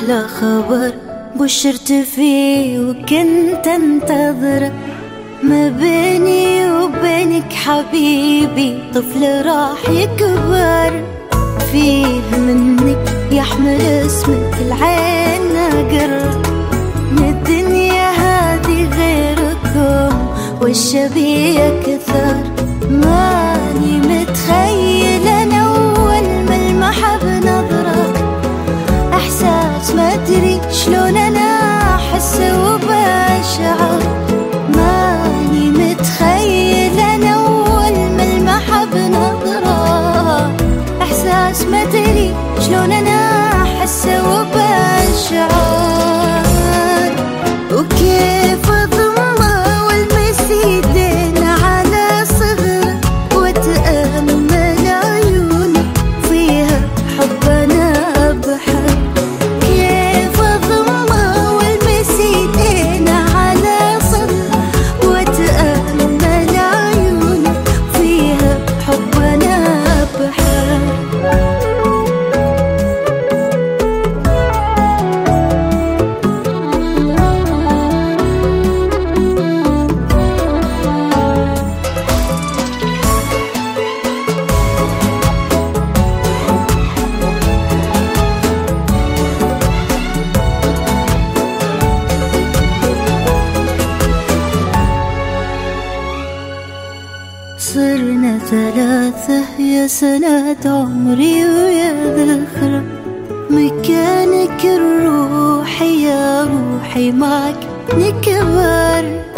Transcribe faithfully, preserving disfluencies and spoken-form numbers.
أحلى خبر بشرت فيه وكنت انتظره، ما بيني وبينك حبيبي طفل راح يكبر، فيه منك يحمل اسمك العين نقر، من الدنيا هذه غيركم والشبيه كثر، ماني متخيلة أنا أول ملمح بنظرك، إحساس ما أدري شلون أنا أحسه وبشعر، ماني متخيلة أنا أول ملمح بنظرك، إحساس ما أدري شلون أنا أحسه وبشعر، وكيف أضمه والمس يدينا على صغره وأتأمل عيونه فيها حب أنا أبحر، كيف أضمه والمس يدينا على صغره وأتأمل عيونه فيها حب أنا أبحر. صرنا ثلاثة يا سنة عمري ويا ذخرة، مكانك الروحي يا روحي معك نكبر.